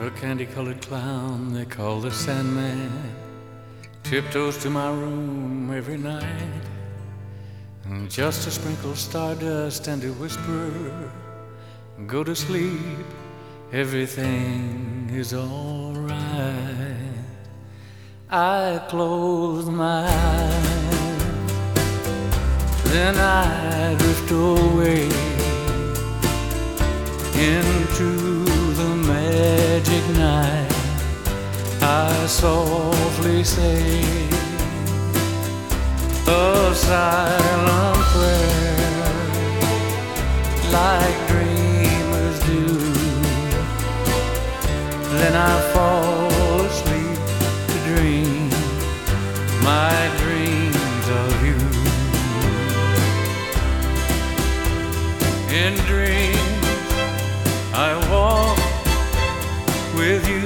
A candy-colored clown they call the Sandman tiptoes to my room every night, and just to sprinkle stardust and to whisper, go to sleep, everything is all right. I close my eyes, then I drift away into the magic night. I softly say a silent prayer, like dreamers do. Then I fall asleep to dream my dreams of you. In dreams I walk with you.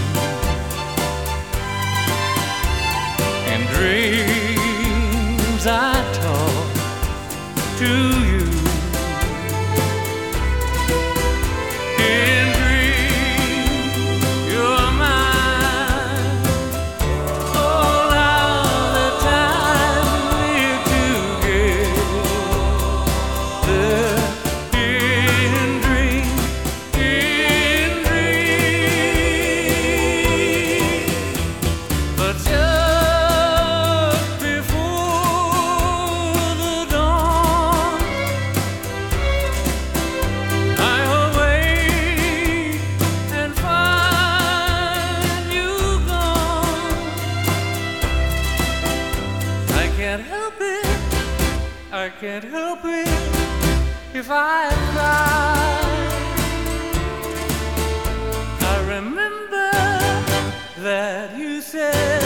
In dreams I talk to you. In dreams you're mine. All of the time we're together. In dreams, but just before the dawn, I'll wake and find you gone. I can't help it, I can't help it if I cry. I remember that you said